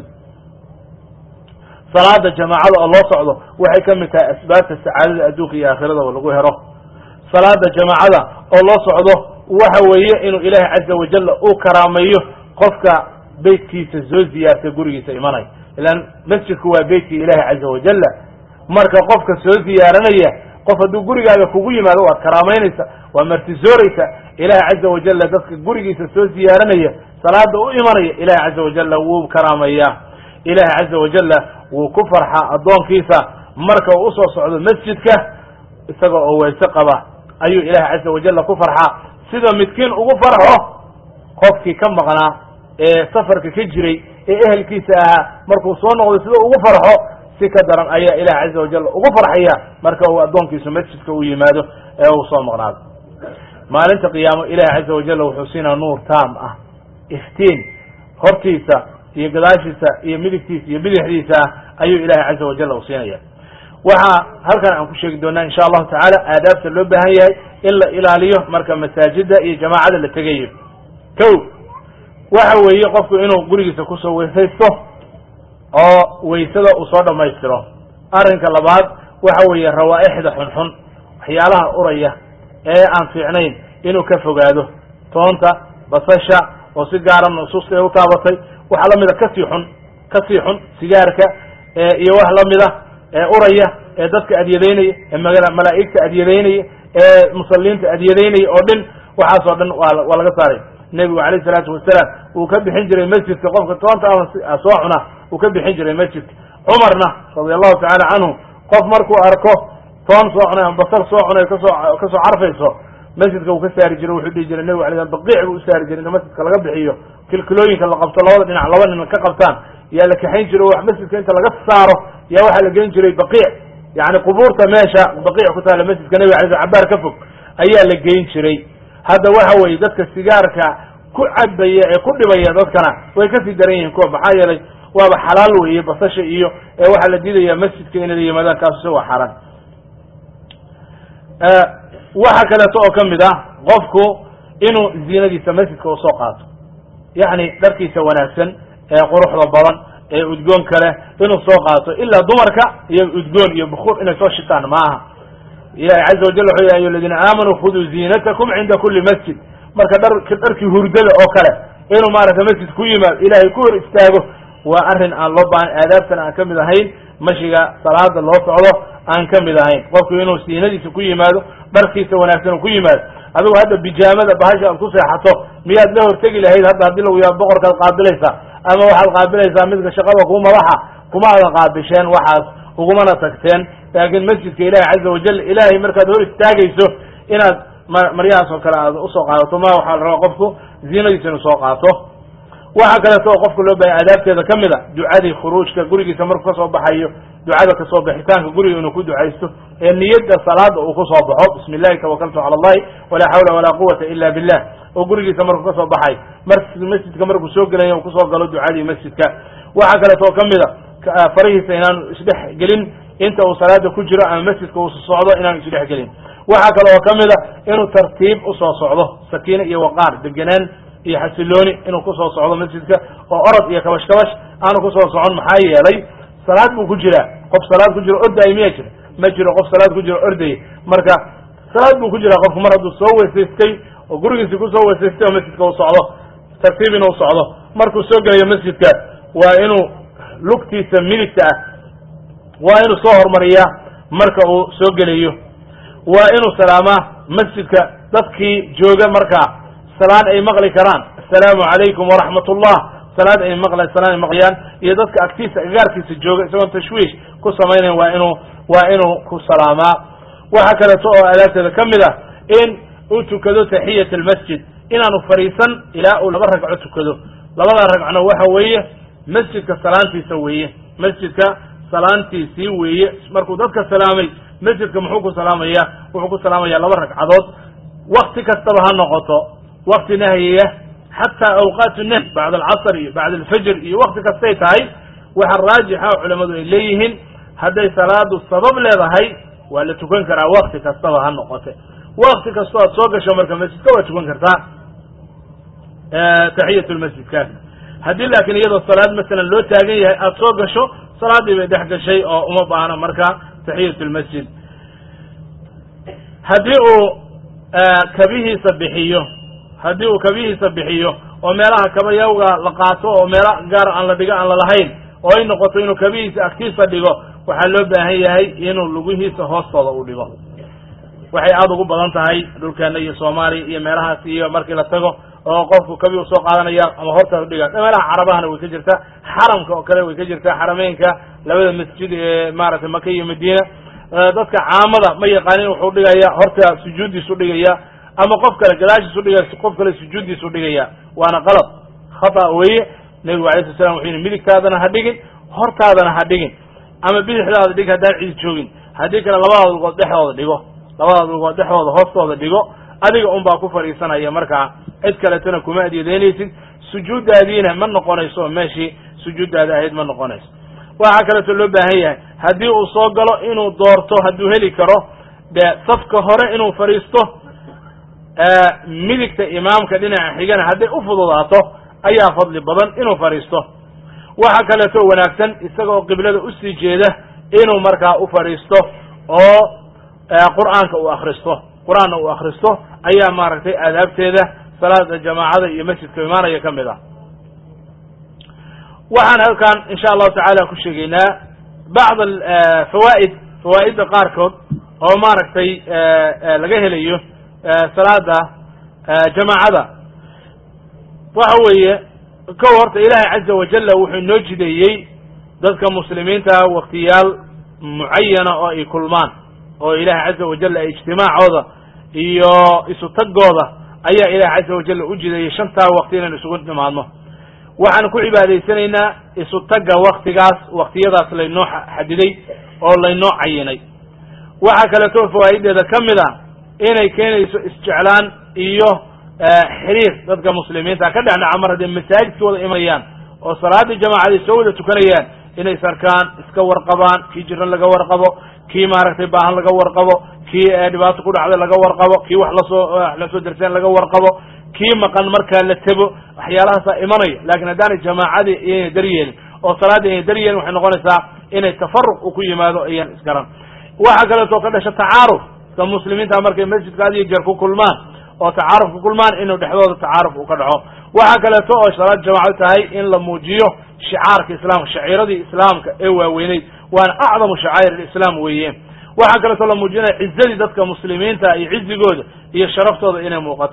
Speaker 1: salaada jamaacada oo loo socdo waxay ka mid tahay asbaabta sacaadada adduunka iyo aakhirada oo lagu helo salaada jamaacada oo loo socdo waxa weeye inuu ilaahay caza wajalla uu karaameeyo qofka beytkiisa soo ziyaartay gurigiisa imanay ilaan masjidku waa beytkii ilaahay caza wajalla marka qofka soo ziyaaranaya qof hadduu gurigaaga kugu yimaado waad karaameynaysa waa martisooraysa ilaahay caza wajalla dadka gurigiisa soo ziyaaranaya salaada u imanaya ilaahay caza wajalla wuu karaameeyaa ilaahay caza wajalla wuu ku farxaa addoonkiisa marka uu usoo socdo masjidka isaga oo wayse qaba ayuu ilaahay caza wajalla ku farxaa sida midkiin ugu farxo qofkii ka maqnaa ee safarka ka jiray ee ehelkiisa ahaa markuu soo noqdo sida ugu farxo si ka daran ayaa ilahay caza wajalla ugu farxaya marka uu addoonkiisu masjidka u yimaado ee uu soo maqnaado maalinta qiyaamo ilahay caza wajalla wuxuu siinaa nuur taam ah iftiin hortiisa iyo gadaashiisa iyo midigtiisa iyo bidixdiisa ah ayuu ilahay caza wajalla u siinaya waxaa halkan aan ku sheegi doonaa insha allahu tacaala aadaabta loo baahan yahay in la ilaaliyo marka masaajida iyo jamaacada la tegayo ko waxa weeye qofku inuu gurigiisa kusoo weysaysto oo waysada uu soo dhammaystiro arrinka labaad waxa weeye rawaaixda xunxun waxyaalaha uraya ee aan fiicnayn inuu ka fogaado toonta basasha oo si gaara nusuusta ee u taabatay waxa lamida kasii xun kasii xun sigaarka iyo wax lamida ee uraya ee dadka adyadaynaya ee malaa'igta adyadaynaya ee musalliinta adyadaynaya oo dhan waxaasoo dhan waa laga saaray nebigu alayh salaatu wasalaam uu ka bixin jiray masjidka qofka toonta ama soo cuna uu ka bixin jiray masjidka cumarna radi allahu tacaala canhu qof markuu arko toon soo cunay ama basar soo cunay kasoo kasoo carfayso masjidka uu ka saari jiray wuxuu dhihi jiray nebigu alay baqiic buu u saari jiray in masjidka laga bixiyo kilkilooyinka la qabto labada dhinac laba nin ka qabtaan yaa la kaxayn jiray wax masjidka inta laga saaro yaa waxaa la geyn jiray baqiic yani qubuurta meesha baqiic ku taala masjidka nebiga alay cabaar ka fog ayaa la geyn jiray hadda waxa weeye dadka sigaarka ku cabaya ee ku dhibaya dadkana way kasii daran yihiin kuwa maxaa yeelay waaba xalaal weeye basasha iyo ee waxaa la diidaya masjidka inay la yimaadaan kaas waa xaaraan waxa kaleeto oo kamid ah qofku inuu ziinadiisa masjidka usoo qaato yacni dharkiisa wanaagsan ee quruxda badan ee udgoon kale inuu soo qaato ilaa dumarka iyo udgoon iyo bukuur inay soo shitaan ma aha ilahi caza wajal wuxuu ya ayuha aladiina aamanuu khuduu ziinatakum cinda kuli masjid marka dhar dharkii hurdada oo kale inuu maaragtay masjid ku yimaado ilaahay ku hor istaago waa arrin aan loo baahan aadaabtan aan kamid ahayn mashiga salaada loo socdo aan kamid ahayn qofku inuu siinadiisa ku yimaado dharkiisa wanaagsan ku yimaado adigu hadda bijaamada bahasha aad ku seexato miyaad la hortegi lahayd hadda haddii lagu yaabo boqorkaad qaabilaysaa ama waxaad qaabilaysaa midka shaqada kuu madaxa kuma aadan qaabisheen waxaas ugumana tagteen laakiin masjidka ilaahi caza wajal ilaahay markaad hor istaagayso inaad maryahaas oo kale aad usoo qaadato ma waxaa la rabaa qofku ziinadiisa inuu soo qaato. waxaa kaleeto oo qofka loo bahay aadaabteeda ka mid a ducadii khuruujka gurigiisa markuu kasoo baxayo ducada kasoo bixitaanka guriga inuu ku ducaysto ee niyadda salaada uu kusoo baxo bismi illahi tawakaltu cala allahi walaa xawla walaa quwata ila billah oo gurigiisa markuu kasoo baxay mar masjidka markuu soo gelaya uu kusoo galo ducadii masjidka. waxaa kaleeto oo kamid a farihiisa inaanu isdhex gelin inta uu salaada ku jiro ama masjidka uu socdo inaanu isdhex gelin. waxaa kale oo kamid a inuu tartiib usoo socdo sakiine iyo waqaar degenaan iyo xasilooni inuu kusoo socdo masjidka oo orod iyo kabash kabash aanu kusoo socon. maxaa yeelay salaad buu ku jiraa, qof salaad ku jiro orday miya jira? ma jiro qof salaad ku jiro orday. marka salaad buu ku jiraa qofku mar hadduu soo weysaystay oo gurigiisi kusoo weysaystay oo masjidka uu socdo tartiib inuu socdo. markuu soo gelayo masjidka waa inuu lugtiisa midigta ah waa inuu soo hormariyaa marka uu soo gelayo. waa inuu salaamaa masjidka dadkii jooga markaa salaan ay maqli karaan assalaamu calaykum waraxmat ullah salaad ay maqla salaan ay maqlayaan iyo dadka agtiisa agaarkiisa jooga isagoon tashwiish ku samaynayn waa inuu waa inuu ku salaamaa. waxaa kaleeto oo aadaabteeda ka mid ah in uu tukado taxiyat almasjid inaanu fariisan ilaa uu laba ragco tukado. labada ragcona waxa weeye masjidka salaantiisa weeye masjidka salaantiisii weeye. markuu dadka salaamay masjidka muxuu ku salaamaya? wuxuu ku salaamaya laba ragcadood wakti kastaba ha noqoto wakti nahyiya xataa awqaatu nahy bacda alcasr iyo bacda alfajr iyo wakti kastay tahay. waxa raajixa culamadu ay leeyihiin hadday salaadu sabab leedahay waa la tukan karaa wakti kastaba ha noqote. wakti kastoo aad soo gasho marka masjidka waa tukan kartaa taxiyat lmasjidkaas. haddii laakiin iyadoo salaad masalan loo taagan yahay aada soo gasho salaadii bay dhex gashay oo uma baahna marka taxiyat lmasjid. haddii uu kabihiisa bixiyo haddii uu kabihiisa bixiyo oo meelaha kabayawga la qaato oo meela gaar aan la dhigo aan lalahayn oo ay noqoto inuu kabihiisa agtiisa dhigo waxaa loo baahan yahay inuu lugihiisa hoostooda u dhigo. waxay aada ugu badan tahay dhulkeena iyo soomaaliya iyo meelahaas iyo markii la tago oo qofku kabi u soo qaadanaya ama hortaas udhiga. meelaha carabahana way ka jirtaa, xaramka oo kale way ka jirtaa, xarameynka labada masjid ee maaragtay maka iyo madiina. dadka caamada ma yaqaanin wuxuu dhigaya horta sujuuddiisu dhigaya ama qof kale gadaashiisu dhigaya qof kale sujuuddiisu dhigaya. waana qalad khata weeye. nebigu alayh sala slam wuxuu yidhi midigtaadana ha dhigin hortaadana ha dhigin ama bidixdaada dhig haddaan cid joogin. haddii kale labadaada lugood dhexdooda dhigo labadaada lugood dhexdooda hoostooda dhigo. adiga un baa ku fadhiisanaya markaa cid kaletana kuma adyadeynaysid. sujuuddaadiina ma noqonayso meeshii sujuuddaada ahayd ma noqonayso. waxaa kaleeto loo baahan yahay haddii uu soo galo inuu doorto hadduu heli karo de safka hore inuu fadhiisto midigta imaamka dhinaca xigana hadday u fududaato ayaa fadli badan inuu fadhiisto. waxaa kaleeto wanaagsan isagoo qiblada usii jeeda inuu markaa u fadhiisto oo qur'aanka uu akristo qur-aanna uu akristo ayaa maaragtay aadaabteeda salaada jamaacada iyo masjidka imaanaya ka mid ah. waxaan halkan insha allahu tacaala ku sheegaynaa bacd fawaa'id fawaa'idda qaarkood oo maaragtay laga helayo salaada jamaacada. waxa weeye kow horta ilaahay caza wajalla wuxuu inoo jideeyey dadka muslimiinta waktiyaal mucayana oo ay kulmaan oo ilaahay caza wajalla ay ijtimaacooda iyo isu tagooda ayaa ilaahay caza wajalla u jideeyey shantaa waqti inaan isugu nimaadno. waxaan ku cibaadaysanaynaa isu tagga waktigaas waktiyadaas laynoo xadiday oo laynoo cayinay. waxaa kaleeto fawaa'ideeda ka mid a inay keenayso isjeclaan iyo xiriir dadka muslimiinta ka dhexdhaca mar hadday masaajidka wada imanayaan oo salaadii jamaacada soo wada tukanayaan inay sarkaan iska warqabaan kii jiran laga warqabo kii maaragtay baahan laga warqabo kii dhibaato ku dhacday laga warqabo kii wax lasoo lasoo darseen laga warqabo kii maqan markaa la tabo waxyaalahaasa imanaya. laakiin haddaanay jamaacadii inay daryeelin oo salaadii inay daryeelin waxay noqonaysaa inay tafaruq u ku yimaado ayaan isgaran. waxaa kaleeto ka dhasha tacaaruf ka muslimiinta markay masjidka had iyo jeer ku kulmaan oo tacaaruf ku kulmaan inuu dhexdooda tacaaruf uu ka dhaco. waxaa kaleeto oo salaad jamaacadu tahay in la muujiyo shicaarka islaamka shaciiradii islaamka ee waaweyneyd waana acdamu shacaa'ir alislaam weeye. waxaa kaleeto la muujinaya cizadii dadka muslimiinta iyo cizigooda iyo sharaftooda inay muuqato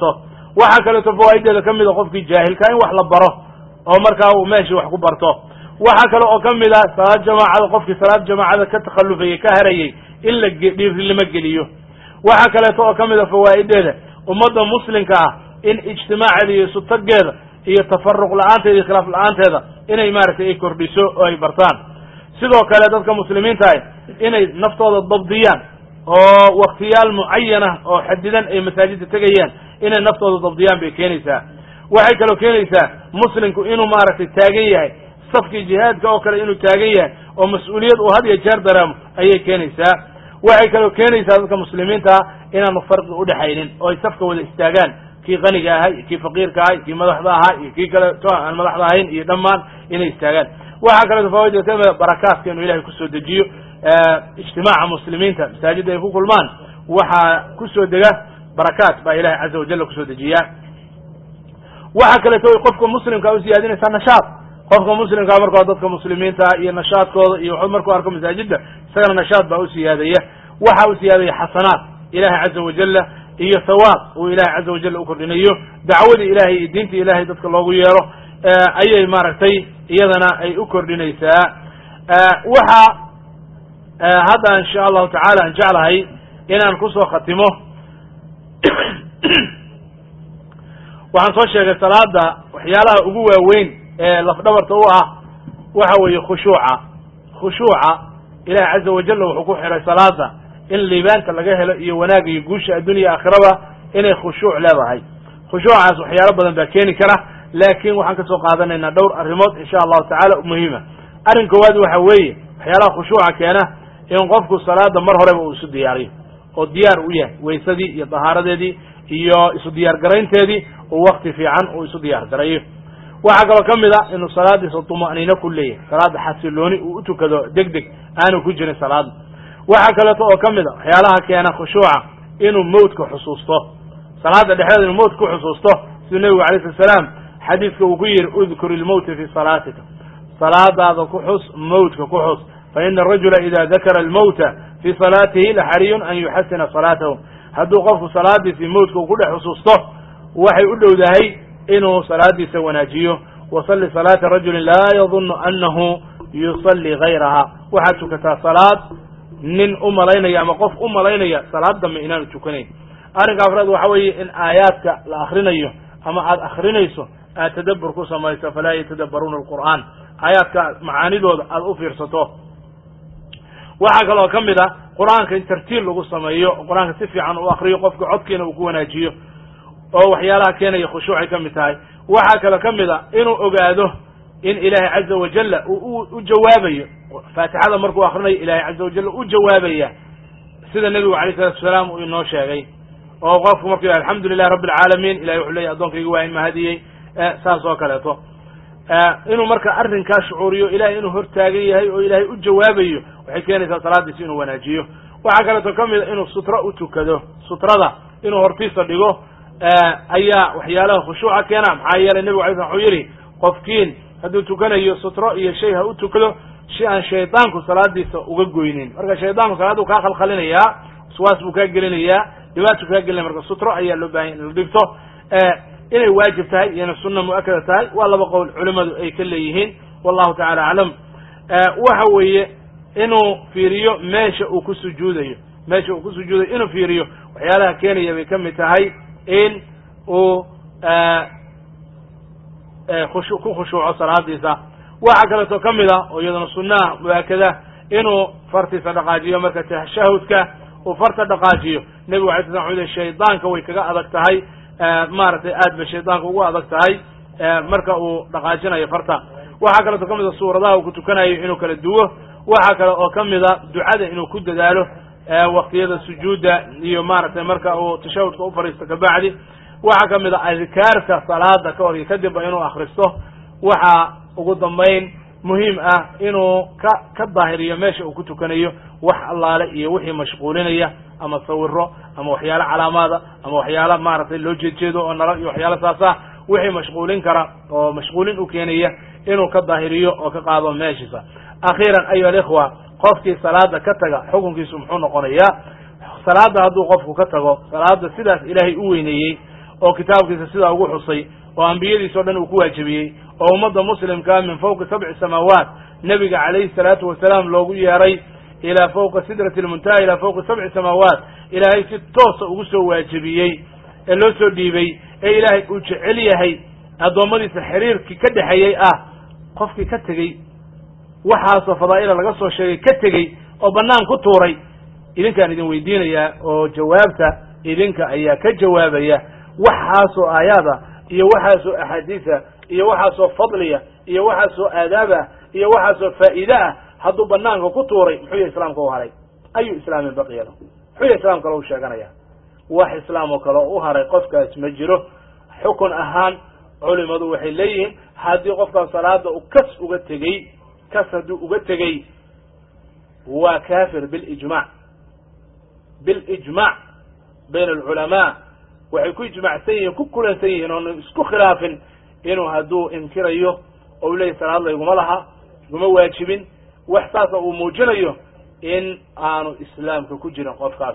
Speaker 1: waxa kale oo fawaaidda kamida qofkii jaahilka in wax la baro oo markaa uu meeshii wax ku barto waxa kale oo kamida salaad jamaacada qofkii salaad jamaacada ka takhallufay ka harayay in la dhiirilima geliyo waxa kale oo kamida fawaaidda ummadda muslimka ah in ijtimaaceeda iyo sutageeda iyo tafarruq la'aanteeda iyo khilaaf la'aanteeda inay maaragtay ay kordhiso oo ay bartaan sidoo kale dadka muslimiinta ah inay naftooda dabdiyaan oo waqtiyaal mucayyana oo xadidan ay masaajidda tagayaan inay naftooda dabdiyaan bay keenaysaa waxay kaloo keenaysaa muslimku inuu maaragtay taagan yahay safkii jihaadka oo kale inuu taagan yahay oo mas-uuliyad uu had iyo jeer dareemo ayay keenaysaa waxay kaloo keenaysaa dadka muslimiinta inaanu farqi u dhaxaynin oo ay safka wada istaagaan kii qaniga ahay kii faqiirka ahay kii madaxda ahaa iyo kii kale to aan madaxda ahayn iyo dhammaan inay istaagaan waxa kale fawaaidda kamida barakaadka inuu ilahay kusoo dejiyo ijtimaaca muslimiinta masaajidda ay ku kulmaan waxaa kusoo dega barakaat baa ilahay caza wajalla kusoo dejiyaa waxa kaleeto qofka muslimka u siyaadinaysaa nashaad qofka muslimka markaa dadka muslimiinta iyo nashaadkooda iyo wuxuu markuu arko masaajidda isagana nashaad baa u siyaadaya waxa u siyaadaya xasanaad ilahay caza wajalla iyo thawaab uu ilahay caza wajalla u kordhinayo dacwadii ilahay iyo diinta ilahay dadka loogu yeero ayay maaragtay iyadana ay u kordhinaysaa waxa hadda insha allahu tacaala aan jeclahay inaan kusoo khatimo waxaan soo sheegay salaada waxyaalaha ugu waaweyn ee lafdhabarta u ah waxa weeye khushuuca khushuuca ilahay caza wajalla wuxuu ku xiray salaada in liibaanta laga helo iyo wanaaga iyo guusha addunya aakhiraba inay khushuuc leedahay khushuucaas waxyaalo badan baa keeni kara laakiin waxaan ka soo qaadanaynaa dhowr arrimood insha allahu tacaala muhiima arrin koowaad waxa weeye waxyaalaha khushuuca keena in qofku salaada mar horeba uu isu diyaariyo oo diyaar u yahay waysadii iyo dahaaradeedii iyo isu diyaar garaynteedii uu wakti fiican uu isu diyaar garayo waxaa kaloo kamid a inuu salaadiisa tuma'niino ku leeyahay salaada xasilooni uu u tukado deg deg aanu ku jirin salaada waxaa kaleeto oo kamid a waxyaalaha keena khushuuca inuu mawdka xusuusto salaada dhexdeeda inuu mawdka ku xusuusto siduu nebigu alayh slat salaam xadiiska uu ku yihi udkur ilmawta fi salaatika salaadaada ku xus mawdka ku xus fa ina arajula ida dakara almawta fi salaatihi laxariyun an yuxasina salaatahu hadduu qofku salaadiisii mawdka uu ku dhex xusuusto waxay u dhowdahay inuu salaadiisa wanaajiyo wasalli salaata rajulin laa yadunnu anahu yusalli gayraha waxaad tukataa salaad nin u malaynaya ama qof u malaynaya salaad dambe inaanu tukanayn arrinka afraad waxa weeye in aayaadka la akrinayo ama aad akrinayso aad tadabbur ku samayso falaa yatadabbaruuna alqur'aan aayaadka macaanidooda aad u fiirsato waxaa kaloo kamid ah qur'aanka in tartiil lagu sameeyo oo qur'aanka si fiican u akriyo qofka codkiina uu ku wanaajiyo oo waxyaalaha keenaya khushuucay kamid tahay waxaa kaloo kamid a inuu ogaado in ilaahay caza wajalla uu u jawaabayo faatixada markuu akrinayo ilahay caza wajalla u jawaabaya sida nebigu alayh salatu wasalaam uu inoo sheegay oo qofku markuu yahay alxamdu lilahi rabbi alcaalamiin ilahay wuxuu leeyahy addoonkayga waa in mahadiyey saas oo kaleeto inuu marka arrinkaa shucuuriyo ilahay inuu hortaagan yahay oo ilaahay u jawaabayo waxay keenaysaa salaadiisi inuu wanaajiyo waxaa kaleeto kamid a inuu sutro u tukado sutrada inuu hortiisa dhigo ayaa waxyaalaha khushuuca keena maxaa yeelay nebigu alay slam wuxuu yidhi qofkiin hadduu tukanayo sutro iyo shay ha u tukado si aan shaydaanku salaadiisa uga goynin marka shaydaanku salaaduu kaa khalkhalinayaa waswaas buu kaa gelinayaa dhibaatuu kaa gelinaya marka sutro ayaa loo baahanya in la dhigto inay waajib tahay iyo inay sunna mu'akada tahay waa laba qowl culimadu ay ka leeyihiin wallahu tacala aclam waxa weeye inuu fiiriyo meesha uu ku sujuudayo meesha uu ku sujuudayo inuu fiiriyo waxyaalaha keenaya bay kamid tahay in uu ku khushuuco salaadiisa waxaa kaleeto kamid a oo iyadana sunaha mu'akada inuu fartiisa dhaqaajiyo marka tashahudka uu farta dhaqaajiyo nebigu alay slam wuxuu shaydaanka way kaga adag tahay maaragtay aad bay shaydaanka ugu adag tahay marka uu dhaqaajinayo farta waxaa kaleeto kamid a suuradaha uu ku tukanayo inuu kala duwo waxaa kale oo kamid a ducada inuu ku dadaalo waqtiyada sujuudda iyo maaragtay marka uu tashahudka u fariisto kabacdi waxaa kamid a adkaarka salaada ka hor iyo kadibba inuu akristo waxaa ugu dambayn muhiim ah inuu ka ka daahiriyo meesha uu ku tukanayo wax allaale iyo wixii mashquulinaya ama sawiro ama waxyaalo calaamaada ama waxyaala maaragtay loo jeedjeedo oo nala iyo waxyaala saasa wixii mashquulin kara oo mashquulin u keenaya inuu ka daahiriyo oo ka qaado meeshiisa akhiiran ayuha alikhwa qofkii salaada ka taga xukunkiisu muxuu noqonayaa salaada hadduu qofku ka tago salaada sidaas ilaahay u weyneeyey oo kitaabkiisa sidaa ugu xusay oo ambiyadiisa oo dhan uu ku waajibiyey oo ummadda muslimkaa min fawqi sabci samaawaat nebiga calayhi salaatu wasalaam loogu yeeray ilaa fawqa sidrati almuntaha ilaa fawqi sabci samaawaat ilaahay si toosa ugu soo waajibiyey ee loo soo dhiibay ee ilaahay uu jecel yahay addoommadiisa xiriirkii ka dhexeeyey ah qofkii ka tegey waxaasoo fadaa'ila laga soo sheegay ka tegey oo bannaan ku tuuray idinkaan idin weydiinayaa oo jawaabta idinka ayaa ka jawaabaya waxaasoo aayaada iyo waxaasoo axaadiisa iyo waxaasoo fadliya iyo waxaasoo aadaabah iyo waxaasoo faa'iide ah hadduu banaanka ku tuuray muxuu yahay islaamka u haray ayu islaamin baqiya lahu muxuu yahay islaam kale u sheeganaya wax islaam oo kale oo u haray qofkaas ma jiro xukun ahaan culimadu waxay leeyihiin haddii qofkaas salaada u kas uga tegey kas hadduu uga tegey waa kaafir bilijmac bilijmac bayna alculamaa waxay ku ijmacsan yihiin ku kulansan yihiin oon isku khilaafin inuu hadduu inkirayo oo u leeyahy salaad layguma laha iguma waajibin wax saasa uu muujinayo in aanu islaamka ku jirin qofkaas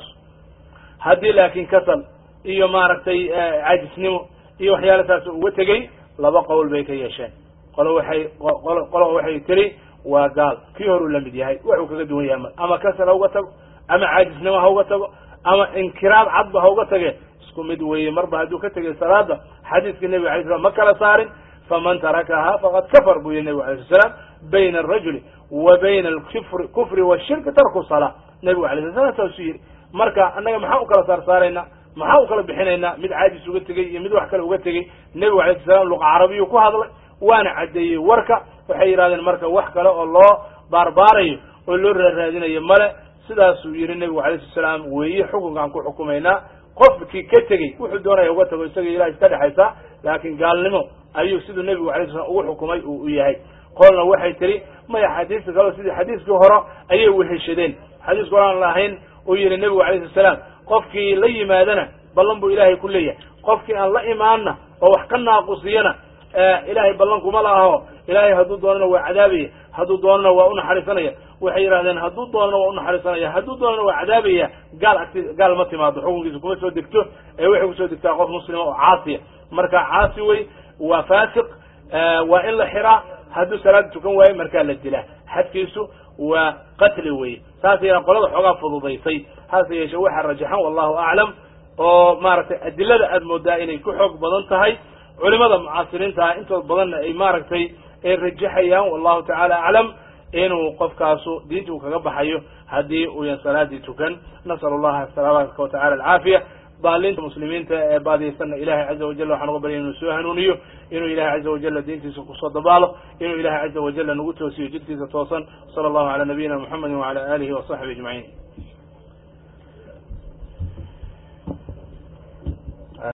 Speaker 1: haddii laakiin kasal iyo maaragtay caajisnimo iyo waxyaala saas uga tegey laba qowl bay ka yeesheen qolo waxay qolo waxay tiri waa gaal kii horuu la mid yahay wuxuu kaga duwan yahay ama kasal ha uga tago ama caajisnimo ha uga tago ama inkiraad cadba ha uga tage isku mid weeye marba hadduu ka tegay salaada xadiiskii nebiga alay slam ma kala saarin faman tarakaha faqad kafar buu yihi nebigu alay sl slam bayna alrajuli wa bayna alkufri kufri washirki tarku salaa nebigu alay sl slam saasu yidhi marka annaga maxaa u kala saar saaraynaa maxaa u kala bixinaynaa mid caajis uga tegey iyo mid wax kale uga tegey nebigu alay sl slam luqa carabiyu ku hadlay waana caddeeyey warka waxay yidhahdeen marka wax kale oo loo baarbaarayo oo loo raaraadinayo male sidaasuu yihi nebigu alay sl salaam weeye xukunkaan ku xukumaynaa qofkii ka tegey wuxuu doonaya uga tago isaga ilahay iska dhexaysa laakiin gaalnimo ayuu siduu nebigu alay slam ugu xukumay uu u yahay qolna waxay tiri maya xadiiska kaleo sidii xadiiskii hore ayay weheshadeen xadiiska hore aan lahayn uu yihi nebigu alay slat salaam qofkii la yimaadana ballan buu ilaahay ku leeyahay qofkii aan la imaanna oo wax ka naaqusiyana ilaahay ballan kuma laho ilaahay hadduu doonana waa cadaabaya hadduu doonana waa unaxariisanaya waxay yidhahdeen hadduu doonana waa unaxariisanaya hadduu doonana waa cadaabaya gaal agti gaal ma timaado xukunkiisa kuma soo degto ee waxay kusoo degtaa qof muslima oo caasiya marka caasi wey waa faasiq waa in la xiraa hadduu salaada tukan waayo markaa la dilaa xadkiisu waa qatli weye saas yana qolada xoogaa fududaysay hase yeeshe waxaa rajaxan wallahu aclam oo maaragtay adilada aad moodaa inay ku xoog badan tahay culimada mucaasiriinta ah intood badanna ay maaragtay ay rajaxayaan wallahu tacaala aclam inuu qofkaasu diinta uu kaga baxayo haddii uuyan salaadii tukan nasal allaha tabaaraka wa tacala alcaafiya daalinta muslimiinta ee baadiyaysanna ilahay caza wajal waxaan uga barya inuu soo hanuuniyo inuu ilahay caza wajala diintiisa kusoo dabaalo inuu ilahay caza wajala nagu toosiyo jidkiisa toosan sala allahu cala nabiyina muxamedin wacala alihi wasaxbihi ajmaciin